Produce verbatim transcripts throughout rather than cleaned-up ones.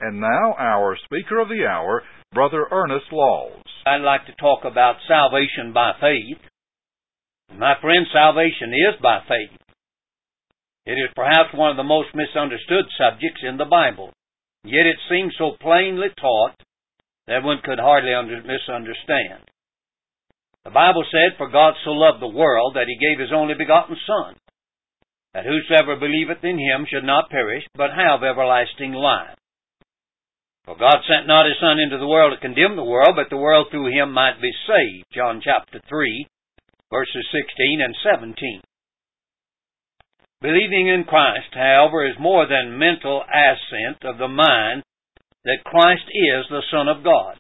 And now our speaker of the hour, Brother Ernest Laws. I'd like to talk about salvation by faith. My friend, salvation is by faith. It is perhaps one of the most misunderstood subjects in the Bible. Yet it seems so plainly taught that one could hardly under- misunderstand. The Bible said, "For God so loved the world that He gave His only begotten Son, that whosoever believeth in Him should not perish, but have everlasting life. For God sent not His Son into the world to condemn the world, but the world through Him might be saved." John chapter three, verses sixteen and seventeen. Believing in Christ, however, is more than mental assent of the mind that Christ is the Son of God.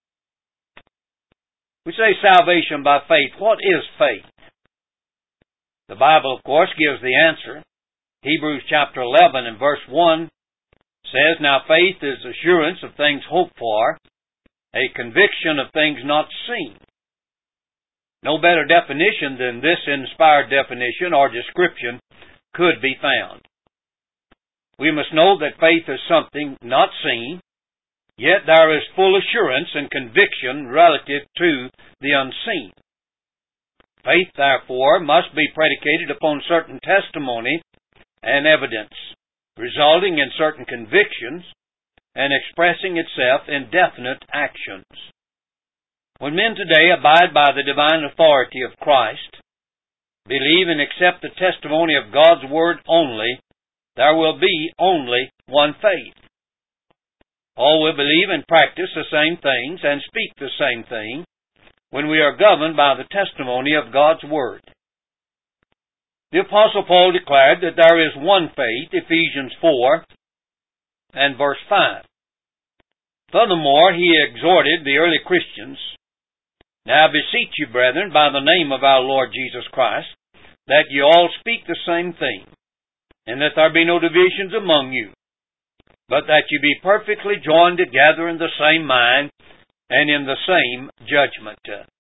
We say salvation by faith. What is faith? The Bible, of course, gives the answer. Hebrews chapter eleven and verse one says, "Now faith is assurance of things hoped for, a conviction of things not seen." No better definition than this inspired definition or description could be found. We must know that faith is something not seen, yet there is full assurance and conviction relative to the unseen. Faith, therefore, must be predicated upon certain testimony and evidence, resulting in certain convictions and expressing itself in definite actions. When men today abide by the divine authority of Christ, believe and accept the testimony of God's Word only, there will be only one faith. All will believe and practice the same things and speak the same thing when we are governed by the testimony of God's Word. The Apostle Paul declared that there is one faith, Ephesians four and verse five. Furthermore, he exhorted the early Christians, "Now I beseech you, brethren, by the name of our Lord Jesus Christ, that ye all speak the same thing, and that there be no divisions among you, but that ye be perfectly joined together in the same mind and in the same judgment."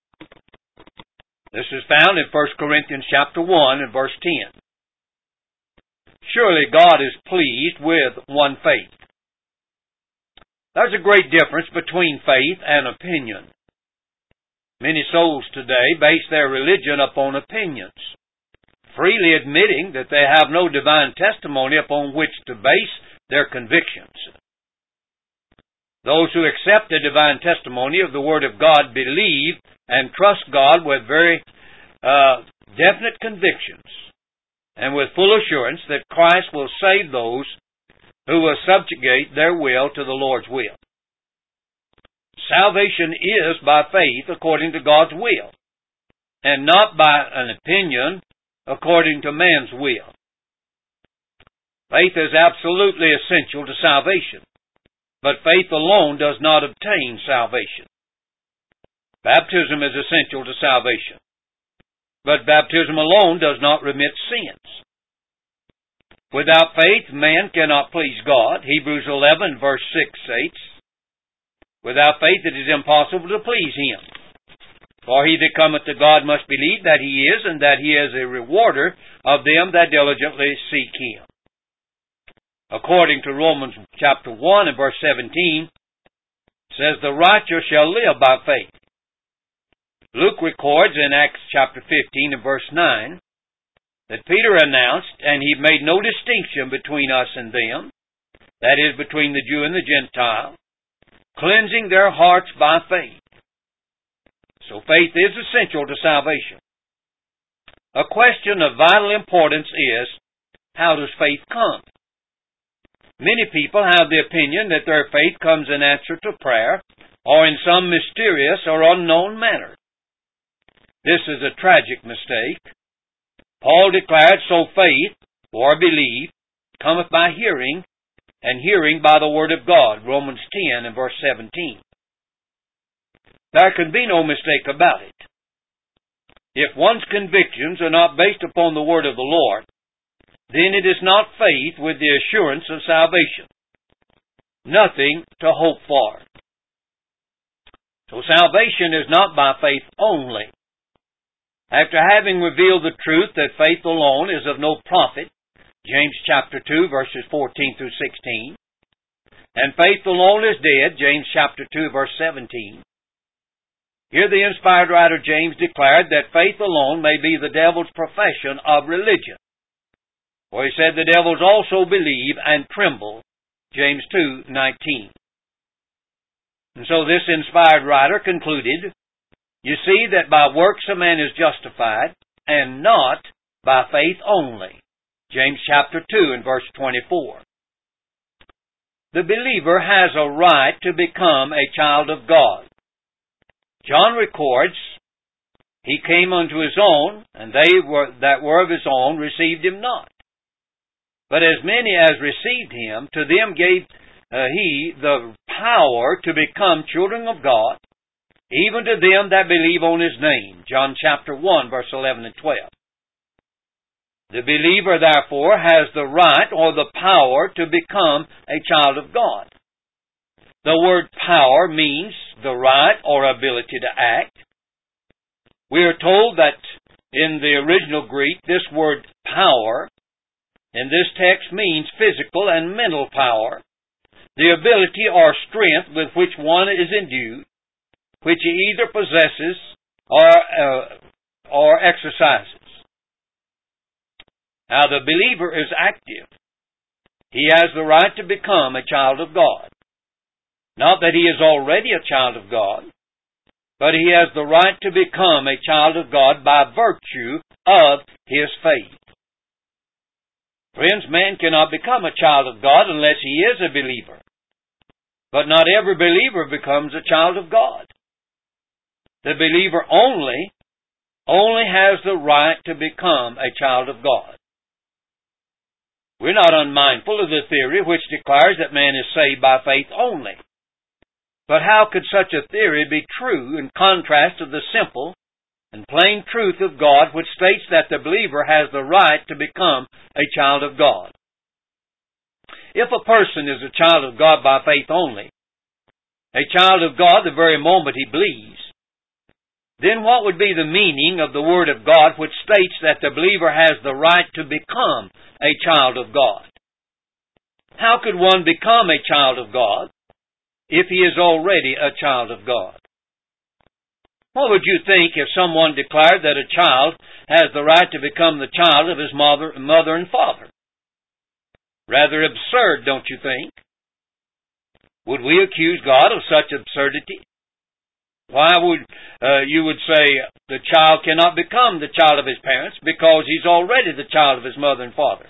This is found in First Corinthians chapter one and verse ten. Surely God is pleased with one faith. There's a great difference between faith and opinion. Many souls today base their religion upon opinions, freely admitting that they have no divine testimony upon which to base their convictions. Those who accept the divine testimony of the Word of God believe and trust God with very uh, definite convictions and with full assurance that Christ will save those who will subjugate their will to the Lord's will. Salvation is by faith according to God's will, and not by an opinion according to man's will. Faith is absolutely essential to salvation, but faith alone does not obtain salvation. Baptism is essential to salvation, but baptism alone does not remit sins. Without faith, man cannot please God. Hebrews eleven verse six states, "Without faith it is impossible to please Him. For he that cometh to God must believe that He is, and that He is a rewarder of them that diligently seek Him." According to Romans chapter one and verse seventeen, it says, "The righteous shall live by faith." Luke records in Acts chapter fifteen and verse nine that Peter announced, and he made no distinction between us and them, that is, between the Jew and the Gentile, cleansing their hearts by faith. So faith is essential to salvation. A question of vital importance is, how does faith come? Many people have the opinion that their faith comes in answer to prayer or in some mysterious or unknown manner. This is a tragic mistake. Paul declared, "So faith, or belief, cometh by hearing, and hearing by the Word of God." Romans ten and verse seventeen. There can be no mistake about it. If one's convictions are not based upon the Word of the Lord, then it is not faith with the assurance of salvation. Nothing to hope for. So salvation is not by faith only. After having revealed the truth that faith alone is of no profit, James chapter two, verses fourteen through sixteen, and faith alone is dead, James chapter two, verse seventeen. Here the inspired writer James declared that faith alone may be the devil's profession of religion. For he said the devils also believe and tremble, James two nineteen. And so this inspired writer concluded, you see that by works a man is justified, and not by faith only, James chapter two and verse twenty-four. The believer has a right to become a child of God. John records, he came unto his own, and they were, that were of his own received him not. But as many as received him, to them gave uh, he the power to become children of God, even to them that believe on his name. John chapter one, verse eleven and twelve. The believer, therefore, has the right or the power to become a child of God. The word power means the right or ability to act. We are told that in the original Greek, this word power in this text means physical and mental power, the ability or strength with which one is endued, which he either possesses or, uh, or exercises. Now, the believer is active. He has the right to become a child of God. Not that he is already a child of God, but he has the right to become a child of God by virtue of his faith. Friends, man cannot become a child of God unless he is a believer. But not every believer becomes a child of God. The believer only, only has the right to become a child of God. We're not unmindful of the theory which declares that man is saved by faith only. But how could such a theory be true in contrast to the simple and plain truth of God, which states that the believer has the right to become a child of God? If a person is a child of God by faith only, a child of God the very moment he believes, then what would be the meaning of the Word of God which states that the believer has the right to become a child of God? How could one become a child of God if he is already a child of God? What would you think if someone declared that a child has the right to become the child of his mother, mother and father? Rather absurd, don't you think? Would we accuse God of such absurdity? Why would uh, you would say the child cannot become the child of his parents because he's already the child of his mother and father?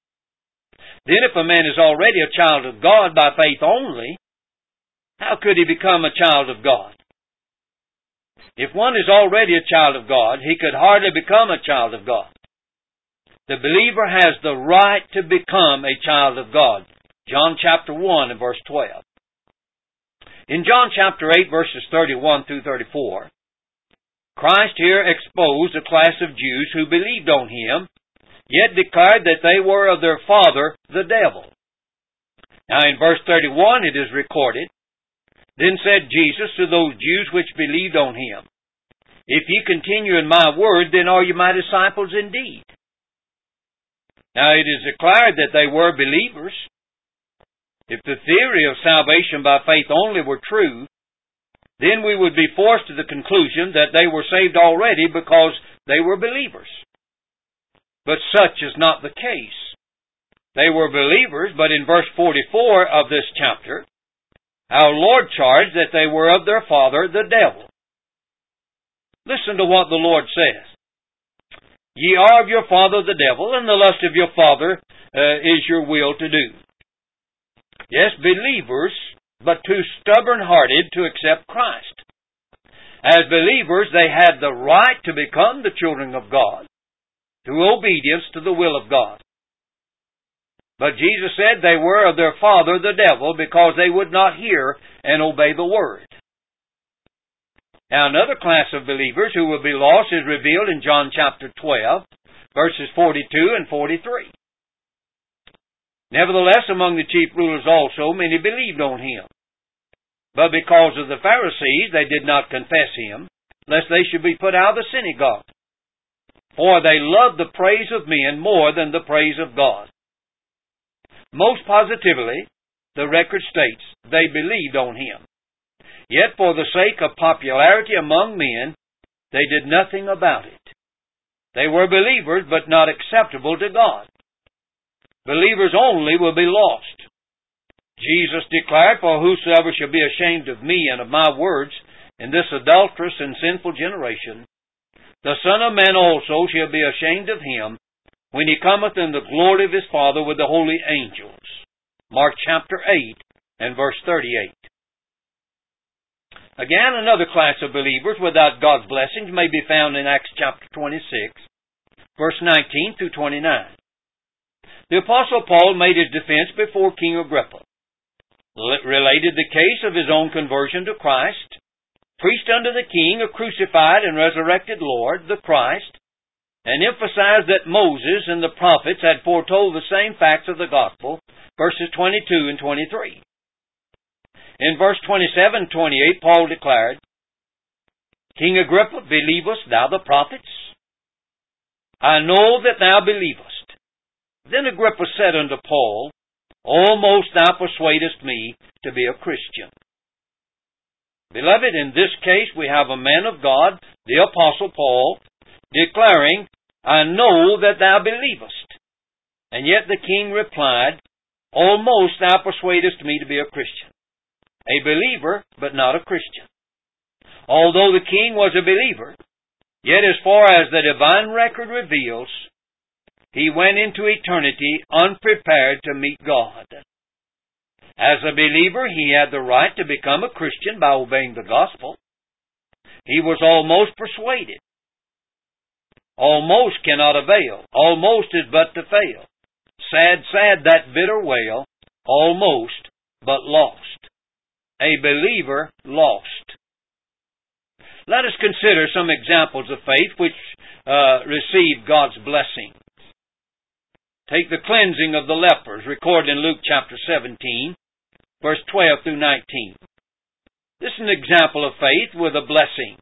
Then if a man is already a child of God by faith only, how could he become a child of God? If one is already a child of God, he could hardly become a child of God. The believer has the right to become a child of God. John chapter one and verse twelve. In John chapter eight, verses thirty-one through thirty-four, Christ here exposed a class of Jews who believed on Him, yet declared that they were of their father, the devil. Now in verse thirty-one it is recorded, Then said Jesus to those Jews which believed on Him, If ye continue in my word, then are ye my disciples indeed. Now it is declared that they were believers. If the theory of salvation by faith only were true, then we would be forced to the conclusion that they were saved already because they were believers. But such is not the case. They were believers, but in verse forty-four of this chapter, our Lord charged that they were of their father, the devil. Listen to what the Lord says. Ye are of your father, the devil, and the lust of your father uh, is your will to do. Yes, believers, but too stubborn-hearted to accept Christ. As believers, they had the right to become the children of God through obedience to the will of God. But Jesus said they were of their father, the devil, because they would not hear and obey the word. Now, another class of believers who will be lost is revealed in John chapter twelve, verses forty-two and forty-three. Nevertheless, among the chief rulers also, many believed on Him. But because of the Pharisees, they did not confess Him, lest they should be put out of the synagogue. For they loved the praise of men more than the praise of God. Most positively, the record states they believed on him. Yet for the sake of popularity among men, they did nothing about it. They were believers, but not acceptable to God. Believers only will be lost. Jesus declared, "For whosoever shall be ashamed of me and of my words in this adulterous and sinful generation, the Son of Man also shall be ashamed of him when he cometh in the glory of his Father with the holy angels." Mark chapter eight and verse thirty-eight. Again, another class of believers without God's blessings may be found in Acts chapter twenty-six, verse nineteen through twenty-nine. The Apostle Paul made his defense before King Agrippa, related the case of his own conversion to Christ, preached unto the king a crucified and resurrected Lord, the Christ, and emphasized that Moses and the prophets had foretold the same facts of the gospel, verses twenty-two and twenty-three. In verse twenty-seven and twenty-eight, Paul declared, "King Agrippa, believest thou the prophets? I know that thou believest." Then Agrippa said unto Paul, "Almost thou persuadest me to be a Christian." Beloved, in this case we have a man of God, the Apostle Paul, declaring, "I know that thou believest." And yet the king replied, "Almost thou persuadest me to be a Christian." A believer, but not a Christian. Although the king was a believer, yet as far as the divine record reveals, he went into eternity unprepared to meet God. As a believer, he had the right to become a Christian by obeying the gospel. He was almost persuaded. Almost cannot avail. Almost is but to fail. Sad, sad that bitter wail. Almost, but lost. A believer lost. Let us consider some examples of faith which uh, received God's blessing. Take the cleansing of the lepers, recorded in Luke chapter seventeen, verse twelve through nineteen. This is an example of faith with a blessing.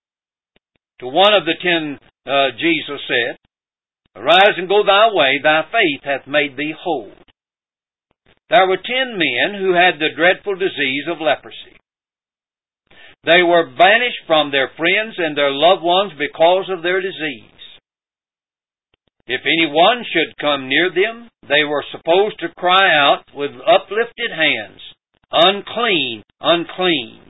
To one of the ten, uh, Jesus said, "Arise and go thy way, thy faith hath made thee whole." There were ten men who had the dreadful disease of leprosy. They were banished from their friends and their loved ones because of their disease. If anyone should come near them, they were supposed to cry out with uplifted hands, "Unclean, unclean."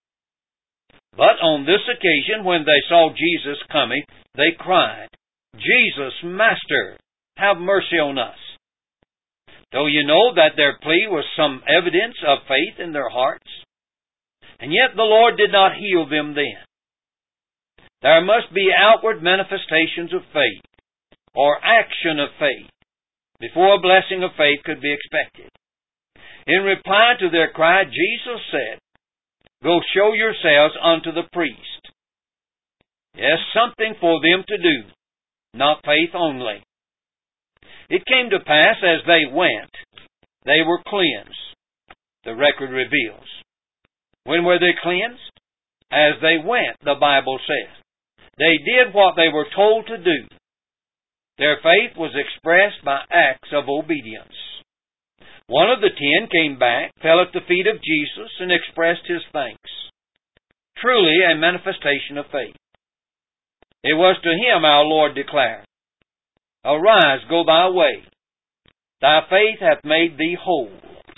But on this occasion, when they saw Jesus coming, they cried, "Jesus, Master, have mercy on us." Though you know that their plea was some evidence of faith in their hearts, and yet the Lord did not heal them then. There must be outward manifestations of faith, or action of faith, before a blessing of faith could be expected. In reply to their cry, Jesus said, "Go show yourselves unto the priest." Yes, something for them to do, not faith only. It came to pass as they went, they were cleansed, the record reveals. When were they cleansed? As they went, the Bible says. They did what they were told to do. Their faith was expressed by acts of obedience. One of the ten came back, fell at the feet of Jesus, and expressed his thanks. Truly a manifestation of faith. It was to him our Lord declared, "Arise, go thy way. Thy faith hath made thee whole."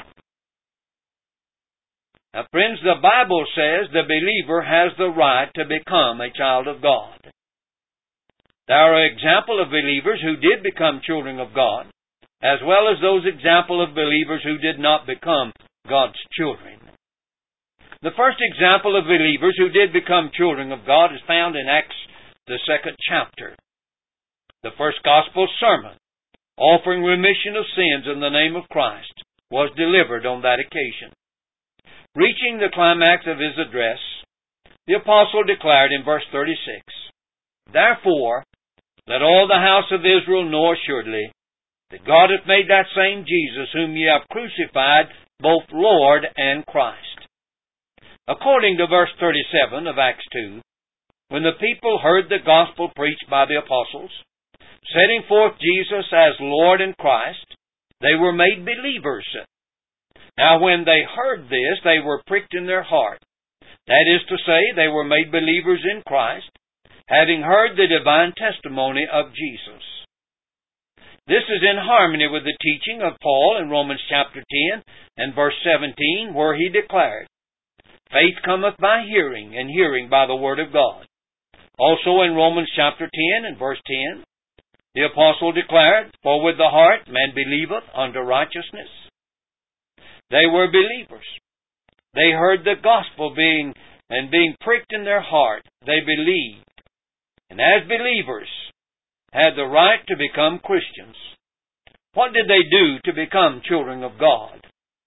Now, friends, the Bible says the believer has the right to become a child of God. There are examples of believers who did become children of God, as well as those examples of believers who did not become God's children. The first example of believers who did become children of God is found in Acts, the second chapter. The first gospel sermon, offering remission of sins in the name of Christ, was delivered on that occasion. Reaching the climax of his address, the apostle declared in verse thirty-six, "Therefore, let all the house of Israel know assuredly that God hath made that same Jesus whom ye have crucified both Lord and Christ." According to verse thirty-seven of Acts two, when the people heard the gospel preached by the apostles, setting forth Jesus as Lord and Christ, they were made believers. Now when they heard this, they were pricked in their heart. That is to say, they were made believers in Christ, having heard the divine testimony of Jesus. This is in harmony with the teaching of Paul in Romans chapter ten and verse seventeen, where he declared, "Faith cometh by hearing, and hearing by the word of God." Also in Romans chapter ten and verse ten, the apostle declared, "For with the heart man believeth unto righteousness." They were believers. They heard the gospel being and being pricked in their heart. They believed. And as believers, had the right to become Christians. What did they do to become children of God?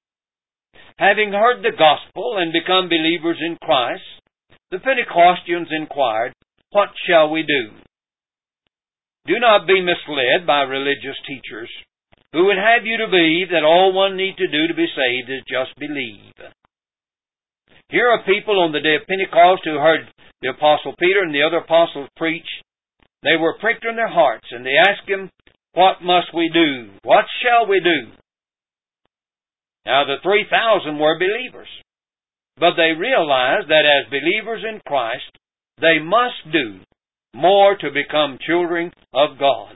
Having heard the gospel and become believers in Christ, the Pentecostals inquired, "What shall we do?" Do not be misled by religious teachers who would have you to believe that all one need to do to be saved is just believe. Here are people on the day of Pentecost who heard the Apostle Peter and the other apostles preach. They were pricked in their hearts, and they asked him, "What must we do? What shall we do?" Now the three thousand were believers, but they realized that as believers in Christ, they must do more to become children of God.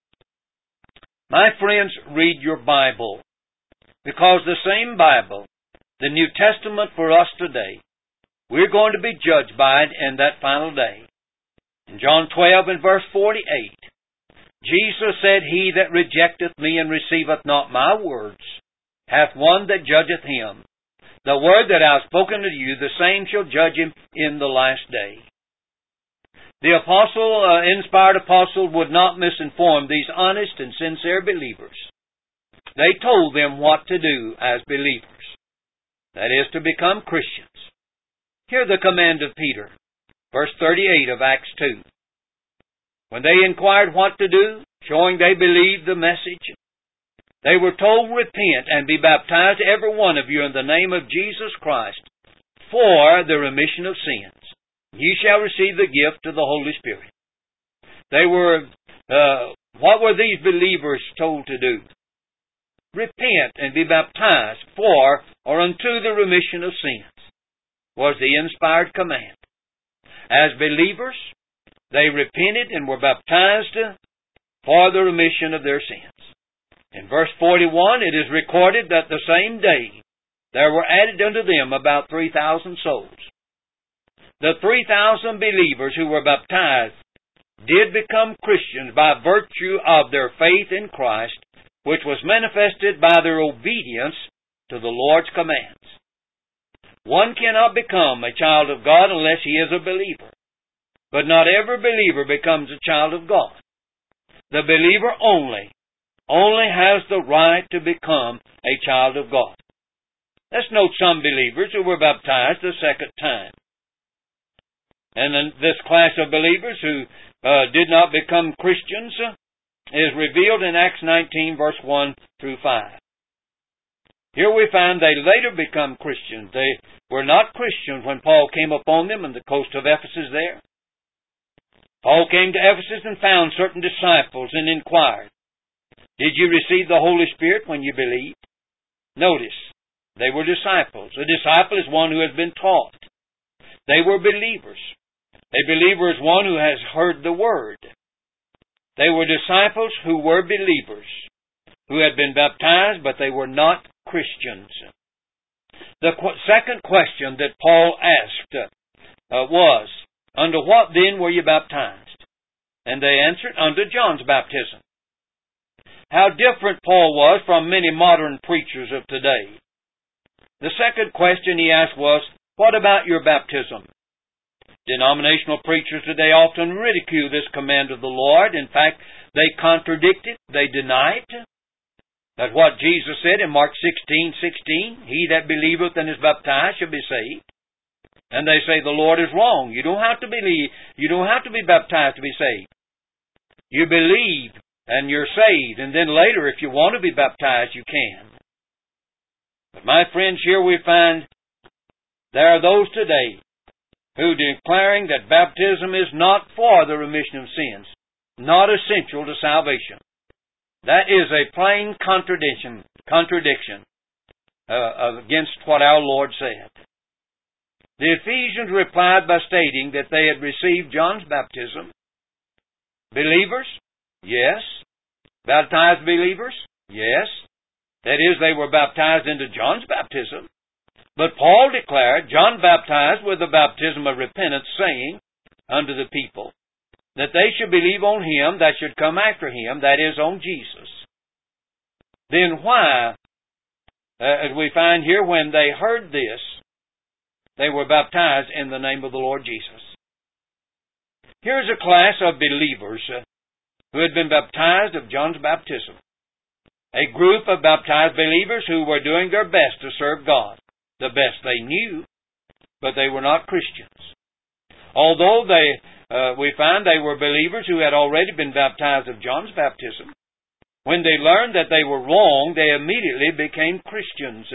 My friends, read your Bible, because the same Bible, the New Testament for us today, we're going to be judged by it in that final day. In John twelve and verse forty-eight, Jesus said, "He that rejecteth me and receiveth not my words hath one that judgeth him. The word that I have spoken to you, the same shall judge him in the last day." The apostle, uh, inspired apostle, would not misinform these honest and sincere believers. They told them what to do as believers. That is, to become Christians. Hear the command of Peter, verse thirty-eight of Acts two. When they inquired what to do, showing they believed the message, they were told, "Repent and be baptized, every one of you, in the name of Jesus Christ, for the remission of sins. Ye shall receive the gift of the Holy Spirit." They were, uh, what were these believers told to do? Repent and be baptized for or unto the remission of sins was the inspired command. As believers, they repented and were baptized for the remission of their sins. In verse forty-one, it is recorded that the same day there were added unto them about three thousand souls. The three thousand believers who were baptized did become Christians by virtue of their faith in Christ, which was manifested by their obedience to the Lord's commands. One cannot become a child of God unless he is a believer. But not every believer becomes a child of God. The believer only, only has the right to become a child of God. Let's note some believers who were baptized the second time. And then this class of believers who uh, did not become Christians uh, is revealed in Acts nineteen, verse one through five. Here we find they later become Christians. They were not Christians when Paul came upon them on the coast of Ephesus there. Paul came to Ephesus and found certain disciples and inquired, "Did you receive the Holy Spirit when you believed?" Notice, they were disciples. A disciple is one who has been taught. They were believers. A believer is one who has heard the Word. They were disciples who were believers, who had been baptized, but they were not Christians. The qu- second question that Paul asked uh, was, "Under what then were you baptized?" And they answered, "Under John's baptism." How different Paul was from many modern preachers of today. The second question he asked was, "What about your baptism?" Denominational preachers today often ridicule this command of the Lord. In fact, they contradict it. They deny it. That's what Jesus said in Mark sixteen sixteen. "He that believeth and is baptized shall be saved." And they say the Lord is wrong. You don't have to believe. You don't have to be baptized to be saved. You believe and you're saved. And then later, if you want to be baptized, you can. But my friends, here we find there are those today who declaring that baptism is not for the remission of sins, not essential to salvation. That is a plain contradiction. Contradiction. uh, against what our Lord said. The Ephesians replied by stating that they had received John's baptism. Believers? Yes. Baptized believers? Yes. That is, they were baptized into John's baptism. But Paul declared John baptized with the baptism of repentance, saying unto the people that they should believe on him that should come after him, that is, on Jesus. Then why, uh, as we find here, when they heard this, they were baptized in the name of the Lord Jesus? Here's a class of believers uh, who had been baptized of John's baptism. A group of baptized believers who were doing their best to serve God, the best they knew, but they were not Christians. Although they, uh, we find they were believers who had already been baptized of John's baptism, when they learned that they were wrong, they immediately became Christians.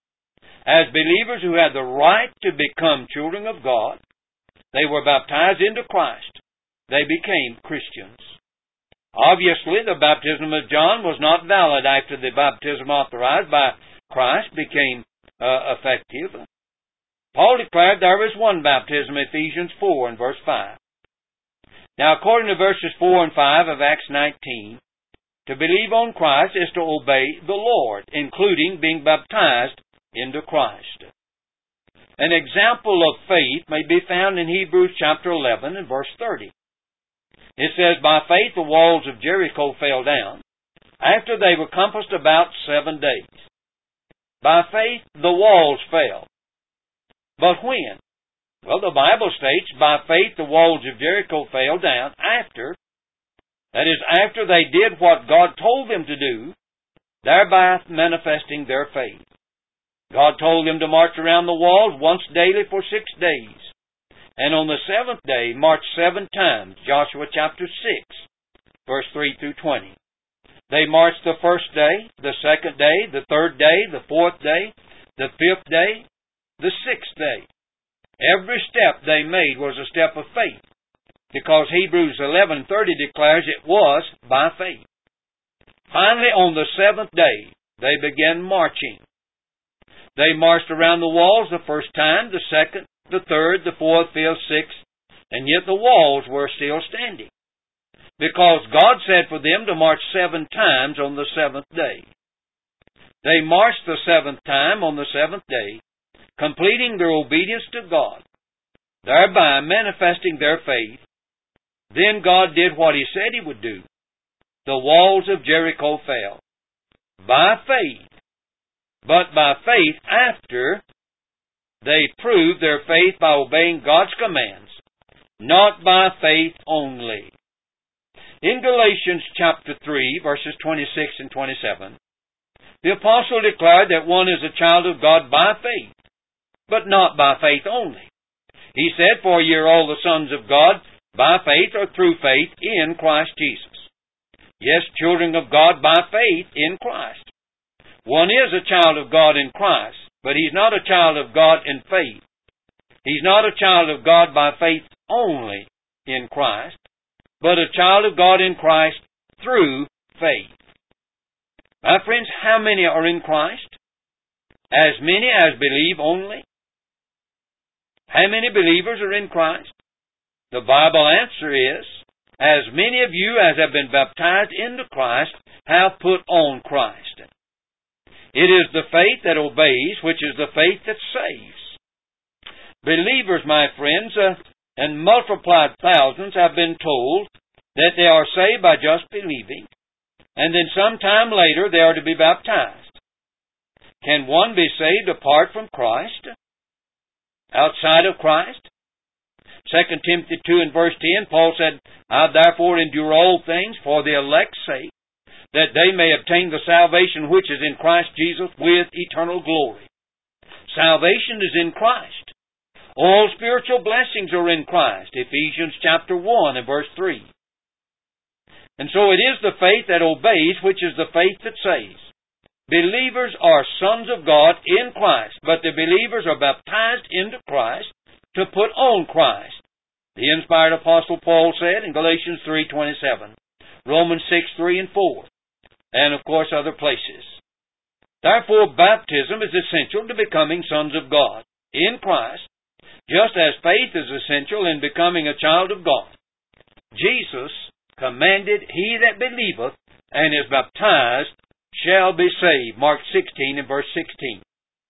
As believers who had the right to become children of God, they were baptized into Christ. They became Christians. Obviously, the baptism of John was not valid after the baptism authorized by Christ became uh, effective. Paul declared there was one baptism, Ephesians four and verse five. Now, according to verses four and five of Acts nineteen, to believe on Christ is to obey the Lord, including being baptized into Christ. An example of faith may be found in Hebrews chapter eleven and verse thirty. It says, by faith the walls of Jericho fell down, after they were compassed about seven days. By faith the walls fell. But when? Well, the Bible states, by faith the walls of Jericho fell down after, that is, after they did what God told them to do, thereby manifesting their faith. God told them to march around the walls once daily for six days. And on the seventh day, march seven times, Joshua chapter six, verse three through twenty. They marched the first day, the second day, the third day, the fourth day, the fifth day, the sixth day. Every step they made was a step of faith, because Hebrews eleven thirty declares it was by faith. Finally, on the seventh day, they began marching. They marched around the walls the first time, the second, the third, the fourth, fifth, sixth, and yet the walls were still standing, because God said for them to march seven times on the seventh day. They marched the seventh time on the seventh day, completing their obedience to God, thereby manifesting their faith. Then God did what He said He would do. The walls of Jericho fell. By faith. But by faith after they proved their faith by obeying God's commands, not by faith only. In Galatians chapter three, verses twenty-six and twenty-seven, the apostle declared that one is a child of God by faith, but not by faith only. He said, for ye are all the sons of God by faith or through faith in Christ Jesus. Yes, children of God by faith in Christ. One is a child of God in Christ, but he's not a child of God in faith. He's not a child of God by faith only in Christ, but a child of God in Christ through faith. My friends, how many are in Christ? As many as believe only. How many believers are in Christ? The Bible answer is, as many of you as have been baptized into Christ have put on Christ. It is the faith that obeys, which is the faith that saves. Believers, my friends, uh, and multiplied thousands have been told that they are saved by just believing, and then sometime later they are to be baptized. Can one be saved apart from Christ? Outside of Christ? Second Timothy two and verse ten, Paul said, I therefore endure all things for the elect's sake, that they may obtain the salvation which is in Christ Jesus with eternal glory. Salvation is in Christ. All spiritual blessings are in Christ. Ephesians chapter one and verse three. And so it is the faith that obeys, which is the faith that saves. Believers are sons of God in Christ, but the believers are baptized into Christ to put on Christ. The inspired Apostle Paul said in Galatians three twenty-seven, Romans six three and four, and of course other places. Therefore, baptism is essential to becoming sons of God in Christ, just as faith is essential in becoming a child of God. Jesus commanded, "He that believeth and is baptized shall be saved." Mark sixteen and verse sixteen.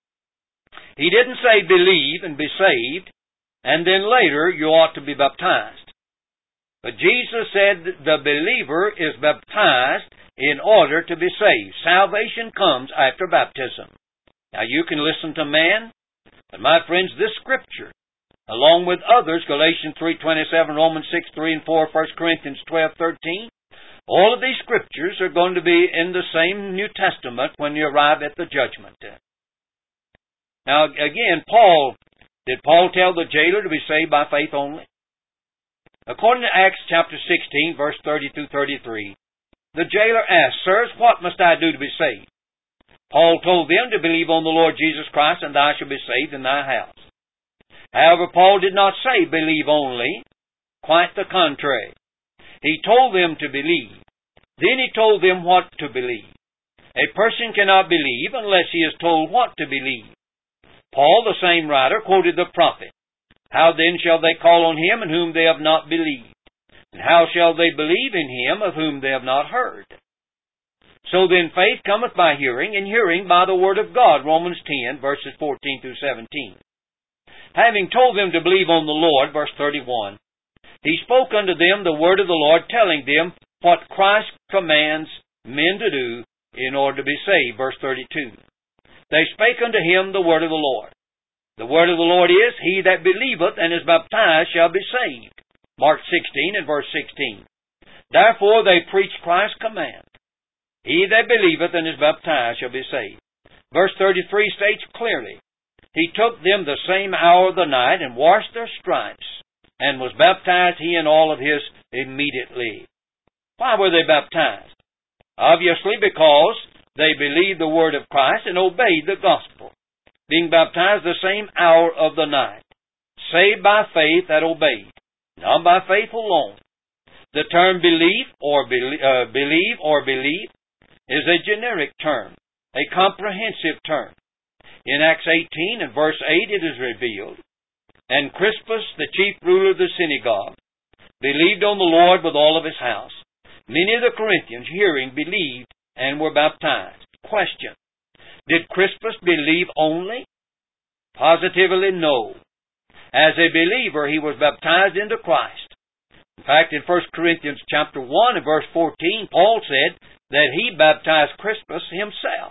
He didn't say believe and be saved, and then later you ought to be baptized. But Jesus said the believer is baptized in order to be saved. Salvation comes after baptism. Now you can listen to man, but my friends, this Scripture, along with others, Galatians three twenty-seven, Romans six three and four, First Corinthians twelve thirteen, all of these Scriptures are going to be in the same New Testament when you arrive at the judgment. Now again, Paul, did Paul tell the jailer to be saved by faith only? According to Acts chapter sixteen, verse thirty through thirty-three, the jailer asked, "Sirs, what must I do to be saved?" Paul told them to believe on the Lord Jesus Christ, and thou shalt be saved in thy house. However, Paul did not say believe only, quite the contrary. He told them to believe. Then he told them what to believe. A person cannot believe unless he is told what to believe. Paul, the same writer, quoted the prophet, "How then shall they call on him in whom they have not believed? And how shall they believe in him of whom they have not heard?" So then faith cometh by hearing, and hearing by the word of God. Romans ten, verses fourteen through seventeen. Having told them to believe on the Lord, verse thirty-one, he spoke unto them the word of the Lord, telling them what Christ commands men to do in order to be saved. Verse thirty-two. They spake unto him the word of the Lord. The word of the Lord is, "He that believeth and is baptized shall be saved." Mark sixteen and verse sixteen. Therefore they preach Christ's command. "He that believeth and is baptized shall be saved." Verse thirty-three states clearly, "He took them the same hour of the night, and washed their stripes, and was baptized, he and all of his, immediately." Why were they baptized? Obviously because they believed the word of Christ and obeyed the gospel. Being baptized the same hour of the night. Saved by faith that obeyed, not by faith alone. The term belief or be, uh, believe or believe is a generic term, a comprehensive term. In Acts eighteen and verse eight it is revealed, "And Crispus, the chief ruler of the synagogue, believed on the Lord with all of his house. Many of the Corinthians, hearing, believed and were baptized." Question: did Crispus believe only? Positively no. As a believer, he was baptized into Christ. In fact, in First Corinthians chapter one and verse fourteen, Paul said that he baptized Crispus himself.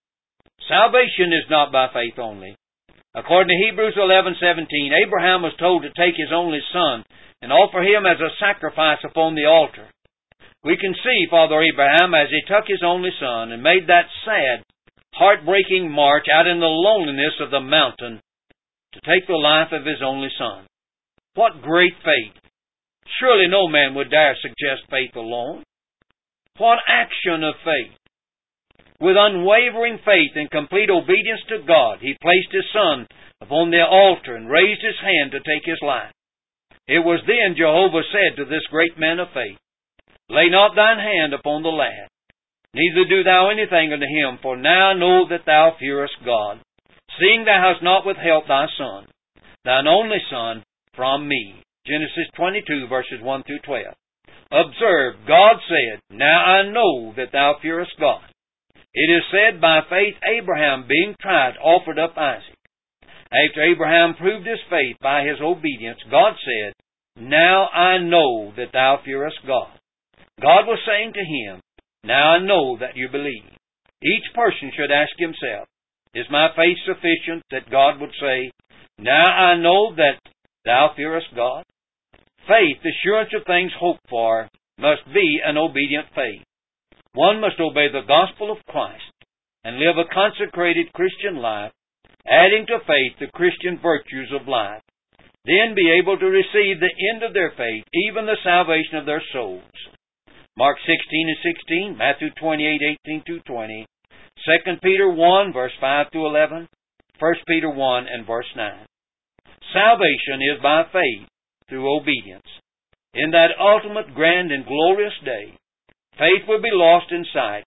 Salvation is not by faith only. According to Hebrews eleven seventeen, Abraham was told to take his only son and offer him as a sacrifice upon the altar. We can see Father Abraham as he took his only son and made that sad, heartbreaking march out in the loneliness of the mountain to take the life of his only son. What great faith! Surely no man would dare suggest faith alone. What action of faith! With unwavering faith and complete obedience to God, he placed his son upon the altar and raised his hand to take his life. It was then Jehovah said to this great man of faith, "Lay not thine hand upon the lad, neither do thou anything unto him, for now I know that thou fearest God, seeing thou hast not withheld thy son, thine only son, from me." Genesis twenty-two, verses one through twelve. Observe, God said, "Now I know that thou fearest God." It is said, by faith Abraham, being tried, offered up Isaac. After Abraham proved his faith by his obedience, God said, "Now I know that thou fearest God." God was saying to him, "Now I know that you believe." Each person should ask himself, is my faith sufficient that God would say, "Now I know that thou fearest God"? Faith, assurance of things hoped for, must be an obedient faith. One must obey the gospel of Christ and live a consecrated Christian life, adding to faith the Christian virtues of life. Then be able to receive the end of their faith, even the salvation of their souls. Mark sixteen and sixteen, Matthew twenty-eight, eighteen through twenty, Second Peter one, verse five through eleven, First Peter one and verse nine. Salvation is by faith through obedience. In that ultimate, grand, and glorious day, faith will be lost in sight,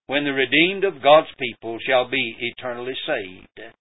when the redeemed of God's people shall be eternally saved.